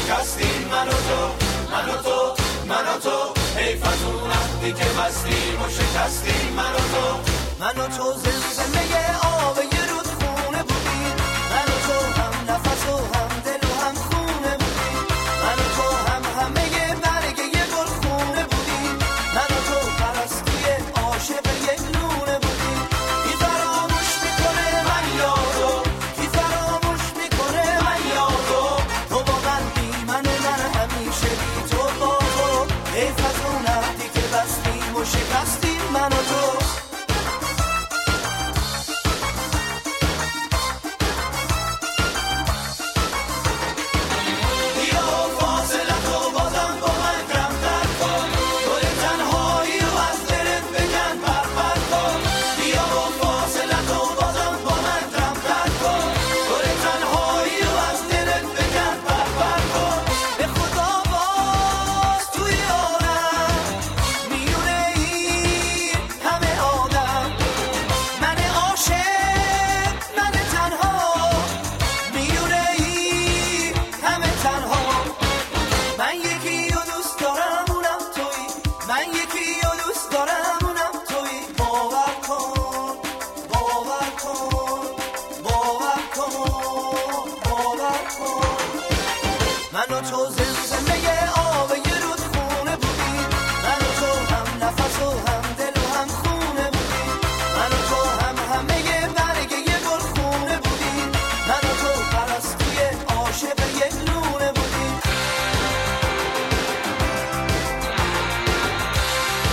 شکستیم من و تو، من و تو، من و تو. حیف از اون وقتی که بستیم و شکستیم من و تو. من و تو زمزمه آب یه رودخونه بودیم، من و تو هم نفس و هم دل و هم خونه بودیم، من و تو هم همه برگ یه گلخونه بودیم، من و تو پرستوی عاشق یک لونه بودیم. کی فراموش میکنه من یا تو، کی فراموش میکنه من یا تو. تو با من بی من همیشه بی تو با تو. حیف از اون وقتی که بستیم و شکستیم من و تو. من و تو زمزمه